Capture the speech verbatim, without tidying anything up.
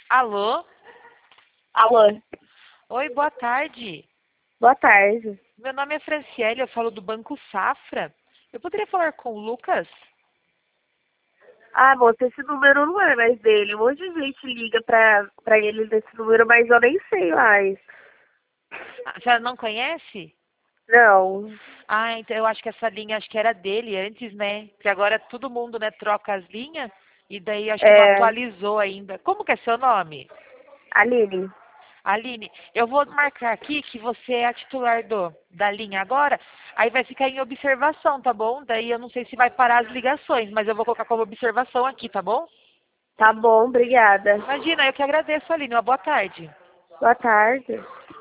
Alô? Alô, Oi, boa tarde. boa tarde. Meu nome é Franciele, eu falo do Banco Safra. Eu poderia falar com o Lucas? Ah, moça, esse número não é mais dele. Um monte de gente liga pra, pra ele desse número, mas eu nem sei mais. Ah, a senhora não conhece? Não, Ah, então eu acho que essa linha acho que era dele antes, né? Porque agora todo mundo, né, troca as linhas e daí acho que não é atualizou ainda. Como que é seu nome? Aline. Aline, eu vou marcar aqui que você é a titular do, da linha agora, aí vai ficar em observação, tá bom? Daí eu não sei se vai parar as ligações, mas eu vou colocar como observação aqui, tá bom? Tá bom, obrigada. Imagina, eu que agradeço, Aline. Uma boa tarde. Boa tarde.